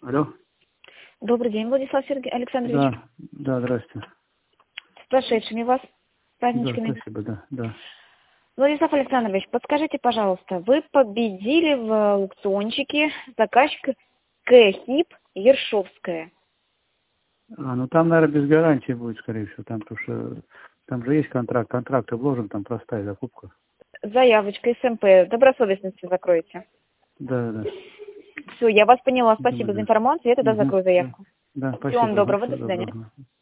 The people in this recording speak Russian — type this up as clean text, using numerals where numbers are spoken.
Алло. Добрый день, Владислав Александрович. Да, здрасте. С прошедшими вас праздничками. Да, спасибо, да. Владислав Александрович, подскажите, пожалуйста, вы победили в аукциончике заказчик КХИП Ершовская. Ну там, наверное, без гарантии будет, скорее всего, там, потому что там же есть контракт, контракт обложен, там простая закупка. Заявочка СМП, добросовестности закроете. Да. Все, я вас поняла, спасибо за информацию, я тогда закрою заявку. Да, спасибо. Всего вам доброго, Всего до свидания. доброго.